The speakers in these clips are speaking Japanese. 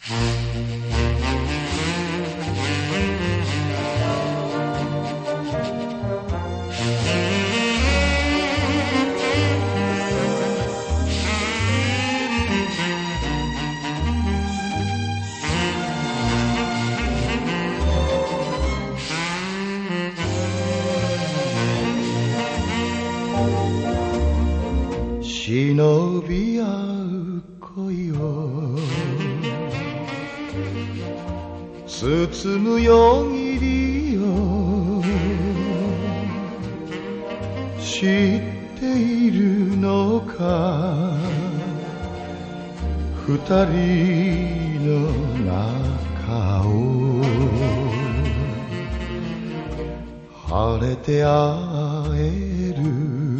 忍び合う恋を包むよぎりを知っているのか二人の中を晴れて会える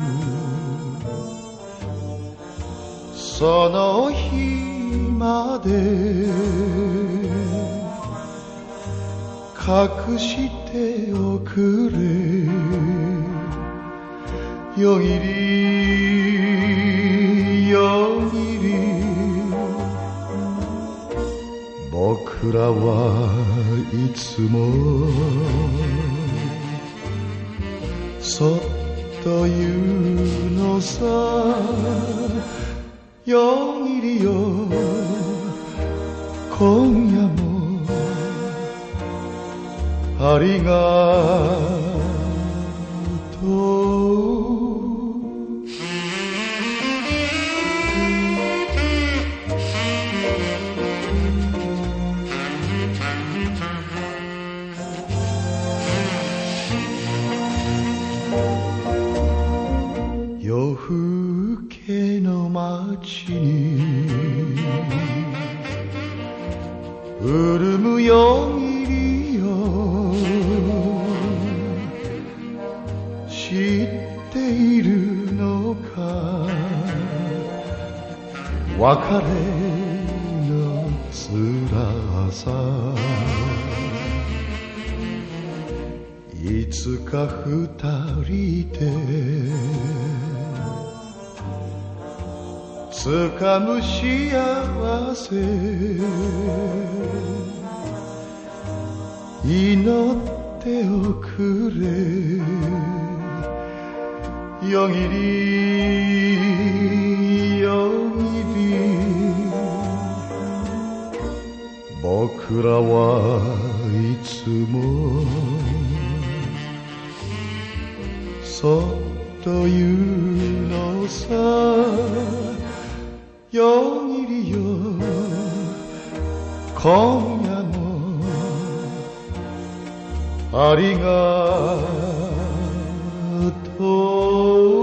その日まで隠しておくれよぎりよぎり僕らはいつもそっと言うのさよぎりよ今夜もありがとう夜更けの街に潤むよぎりを知っているのか別れの辛さいつか二人で掴む幸せ祈っておくれよぎりよぎり僕らはいつもそっと言うのさよぎりよ今夜もありがとう